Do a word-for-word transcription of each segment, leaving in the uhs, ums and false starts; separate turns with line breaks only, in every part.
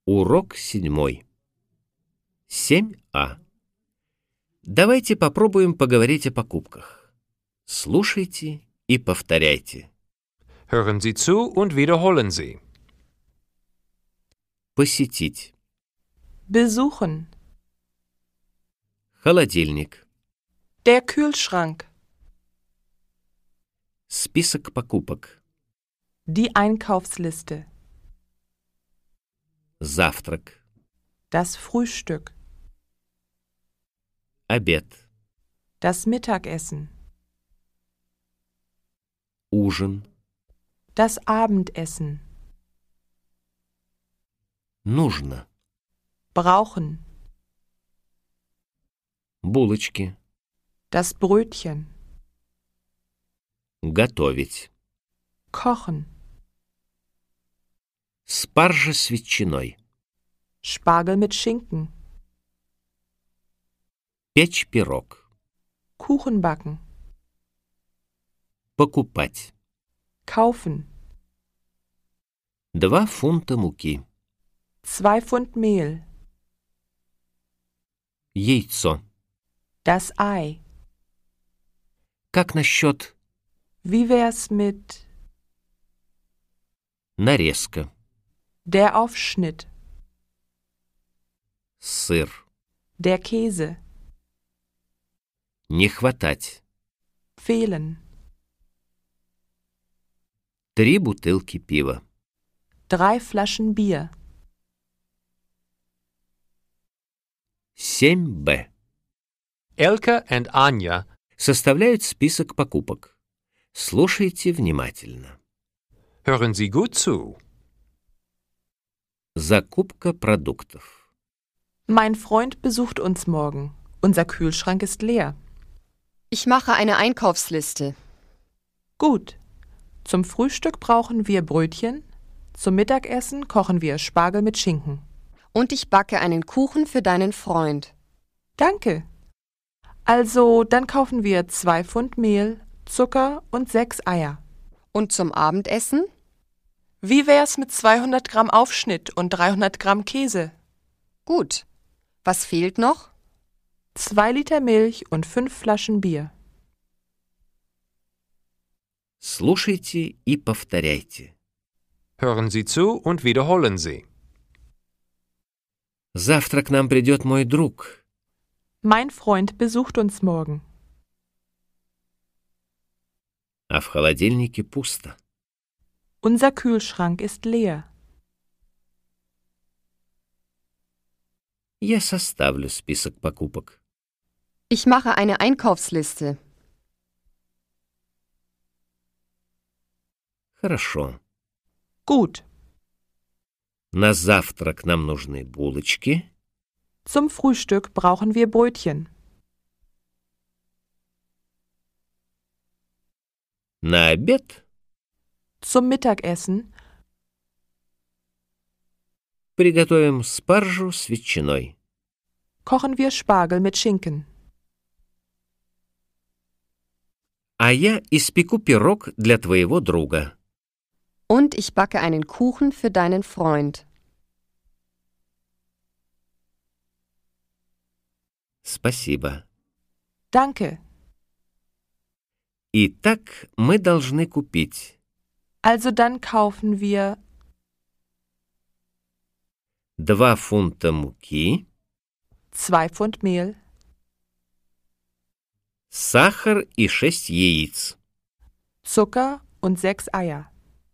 Урок седьмой. семь А. Давайте попробуем поговорить о покупках. Слушайте и повторяйте.
Hören Sie zu und wiederholen Sie.
Посетить.
Besuchen.
Холодильник.
Der Kühlschrank.
Список покупок.
Die Einkaufsliste.
Завтрак.
Das Frühstück.
Обед.
Das Mittagessen.
Ужин.
Das Abendessen.
Нужно.
Brauchen.
Булочки.
Das Brötchen.
Готовить.
Kochen.
Спаржа с ветчиной.
Spargel mit Schinken.
Печь пирог.
Kuchen backen.
Покупать.
Kaufen.
Два фунта муки.
Zwei Pfund Mehl.
Яйцо.
Das Ei.
Как насчет
Wie wär's mit
нарезка?
der Aufschnitt?
Сыр.
Der Käse.
Не хватать.
Fehlen.
Три бутылки пива.
Drei Flaschen Bier.
семь Б.
Elke and Anja
Составляют список покупок. Слушайте внимательно.
hören Sie gut zu.
Закупка продуктов.
Mein Freund besucht uns morgen. Unser Kühlschrank ist leer.
Ich mache eine Einkaufsliste.
Gut. Zum Frühstück brauchen wir Brötchen. Zum Mittagessen kochen wir Spargel mit Schinken.
Und ich backe einen Kuchen für deinen Freund.
Danke. Also, dann kaufen wir zwei Pfund Mehl, Zucker und sechs Eier.
Und zum Abendessen?
Wie wär's mit zweihundert Gramm Aufschnitt und dreihundert Gramm Käse?
Gut. Was fehlt noch?
Zwei Liter Milch und fünf Flaschen Bier.
Слушайте и повторяйте.
Hören Sie zu und wiederholen Sie.
Завтра к нам придет мой друг.
Mein Freund besucht uns morgen.
А в холодильнике пусто.
Unser Kühlschrank ist leer.
Я составлю список покупок.
Ich mache eine Einkaufsliste.
Хорошо.
Gut.
На завтрак нам нужны булочки.
Zum Frühstück brauchen wir Brötchen.
На обед
Zum Mittagessen
приготовим спаржу с ветчиной.
kochen wir Spargel mit Schinken.
А я испеку пирог для твоего друга.
Und ich backe einen Kuchen für deinen Freund.
Спасибо.
Danke.
Итак, мы должны купить
Also dann kaufen wir
два фунта муки,
zwei Pfund Mehl,
сахар и шесть яиц.
Zucker und sechs Eier.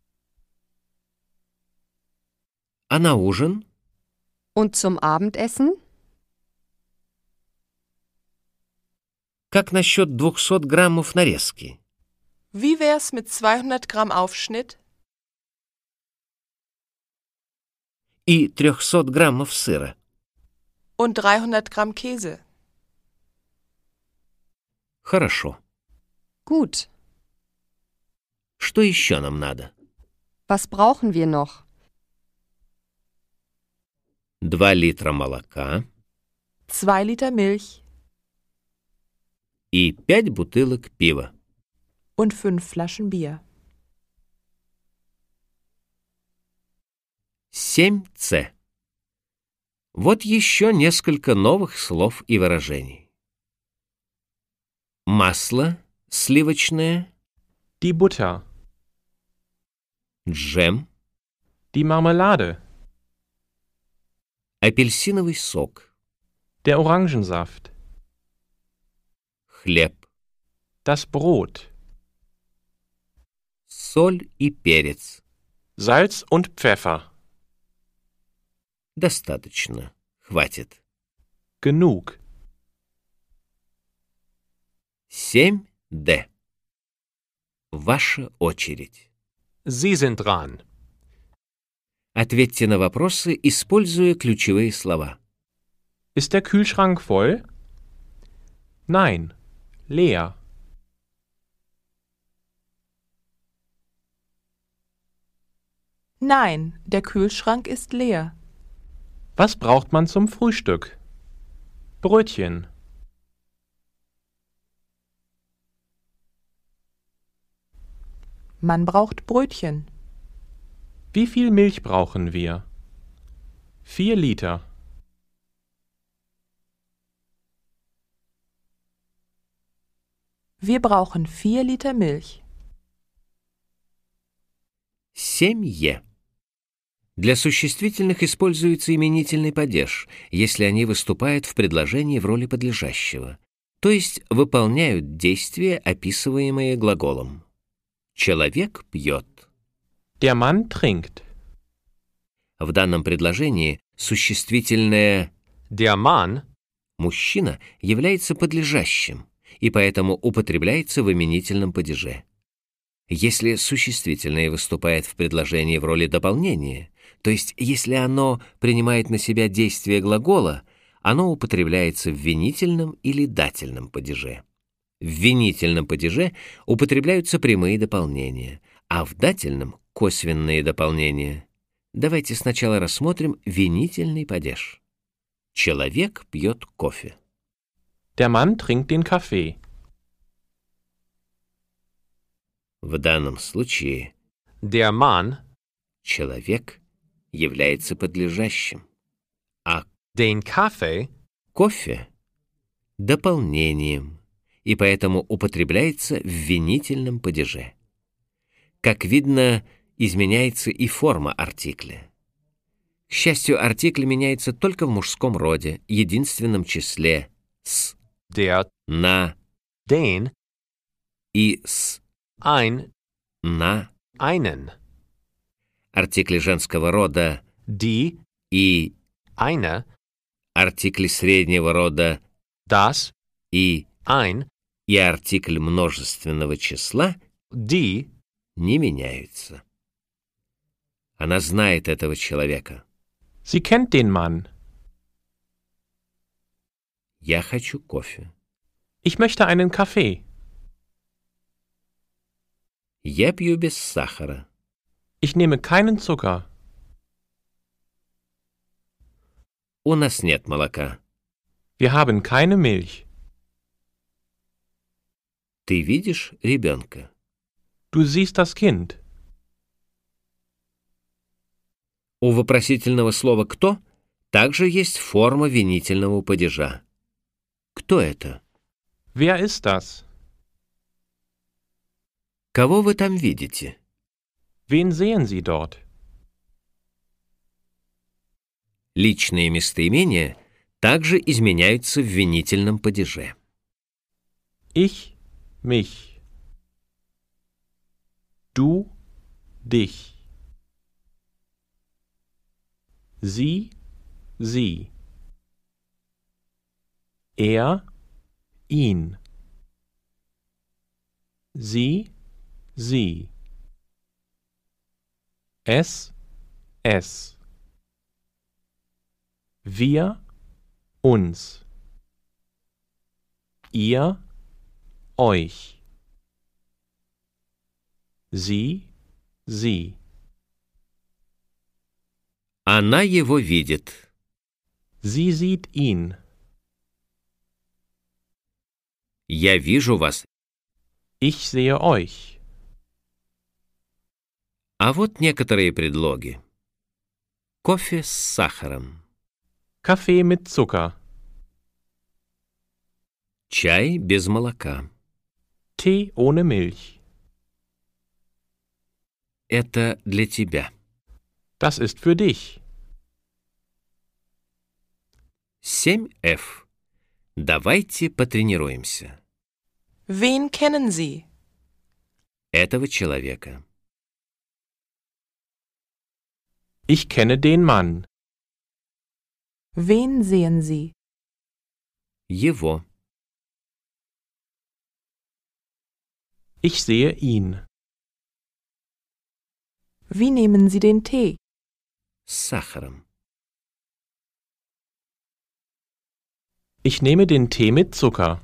А на ужин
Und zum Abendessen?
как насчет двухсот граммов нарезки
Wie wär's mit zweihundert Gramm Aufschnitt
и трехсот граммов сыра?
und dreihundert Gramm Käse?
Хорошо.
Gut.
Что еще нам надо?
Was brauchen wir noch?
Два литра молока
Zwei Liter Milch
и пять бутылок пива.
und fünf Flaschen Bier.
семь С. Вот еще несколько новых слов и выражений. Масло сливочное,
Die Butter.
джем,
Die Marmelade.
апельсиновый сок,
Der Orangensaft.
хлеб,
Das Brot.
соль и перец.
Salz und Pfeffer.
Достаточно. Хватит.
Genug.
семь дэ. Ваша очередь.
Sie sind dran.
Ответьте на вопросы, используя ключевые слова.
Ist der Kühlschrank voll? Nein. Leer.
Nein, der Kühlschrank ist leer.
Was braucht man zum Frühstück? Brötchen.
Man braucht Brötchen.
Wie viel Milch brauchen wir? Vier Liter.
Wir brauchen vier Liter Milch.
Семье. Для существительных используется именительный падеж, если они выступают в предложении в роли подлежащего, то есть выполняют действия, описываемые глаголом. Человек пьет.
Der Mann trinkt.
В данном предложении существительное
Der Mann,
«мужчина» является подлежащим и поэтому употребляется в именительном падеже. Если существительное выступает в предложении в роли дополнения, то есть если оно принимает на себя действие глагола, оно употребляется в винительном или дательном падеже. В винительном падеже употребляются прямые дополнения, а в дательном — косвенные дополнения. Давайте сначала рассмотрим винительный падеж. Человек пьет кофе.
Der Mann trinkt den Kaffee.
В данном случае
der Mann,
человек является подлежащим, а
den Kaffee,
кофе — дополнением, и поэтому употребляется в винительном падеже. Как видно, изменяется и форма артикля. К счастью, артикль меняется только в мужском роде, единственном числе «с»,
der,
«на»
den,
и «с»,
ein,
«на».
einen,
Артикли женского рода
die,
и
eine,
артикли среднего рода
das,
и
ein,
и артикль множественного числа
die,
не меняются. Она знает этого человека.
Sie kennt den Mann.
Я хочу кофе.
Ich möchte einen Kaffee.
Я пью без сахара.
Ich nehme keinen Zucker.
У нас нет молока.
Wir haben keine Milch.
Ты видишь ребенка?
Du siehst das Kind.
У вопросительного слова «кто» также есть форма винительного падежа. Кто это?
Wer ist das?
Кого вы там видите?
Wen sehen Sie dort?
Личные местоимения также изменяются в винительном падеже.
Ich, mich. Du, dich. Sie, sie. Er, ihn. Sie, sie. Es, es. Wir, uns. Ihr, euch. Sie, sie.
Она его видит.
Sie sieht ihn.
Я вижу вас.
Ich sehe euch.
А вот некоторые предлоги. Кофе с сахаром.
Kaffee mit Zucker.
Чай без молока.
Tee ohne Milch.
Это для тебя.
Das ist für dich.
семь эф. Давайте потренируемся.
Wen kennen Sie?
Этого человека.
Ich kenne den Mann.
Wen sehen Sie?
Его.
Ich sehe ihn.
Wie nehmen Sie den Tee?
С сахаром.
Ich nehme den Tee mit Zucker.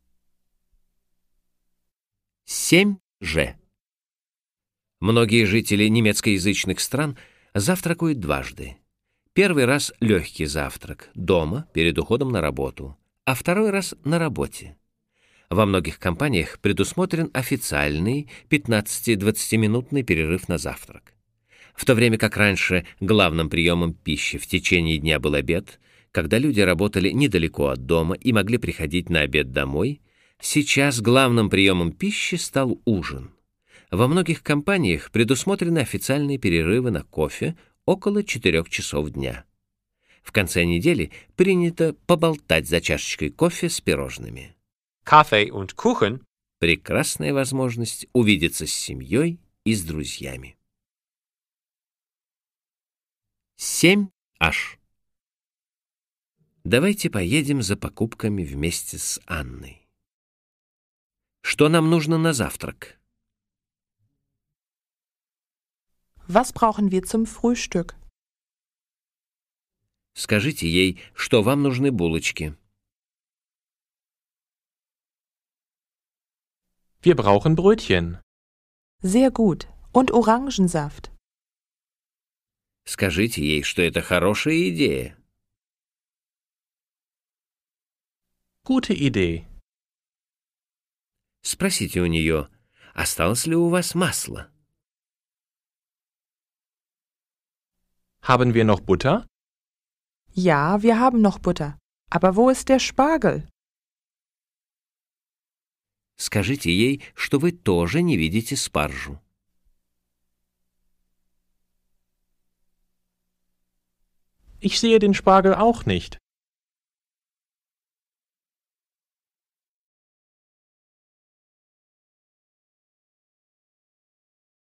семь же. Многие жители немецкоязычных стран завтракают дважды. Первый раз легкий завтрак, дома, перед уходом на работу, а второй раз на работе. Во многих компаниях предусмотрен официальный пятнадцати-двадцатиминутный перерыв на завтрак. В то время как раньше главным приемом пищи в течение дня был обед, когда люди работали недалеко от дома и могли приходить на обед домой, сейчас главным приемом пищи стал ужин. Во многих компаниях предусмотрены официальные перерывы на кофе около четырех часов дня. В конце недели принято поболтать за чашечкой кофе с пирожными.
Kaffee und Kuchen.
Прекрасная возможность увидеться с семьей и с друзьями. семь аш. Давайте поедем за покупками вместе с Анной. Что нам нужно на завтрак?
Was brauchen wir zum Frühstück?
Скажите ей, что вам нужны булочки.
Wir brauchen Brötchen.
Sehr gut. Und Orangensaft.
Скажите ей, что это хорошая идея.
Gute Idee.
Спросите у нее, осталось ли у вас масло?
Haben wir noch Butter?
Ja, wir haben noch Butter. Aber wo ist der Spargel?
Скажите ей, что вы тоже не видите спаржу.
Ich sehe den Spargel auch nicht.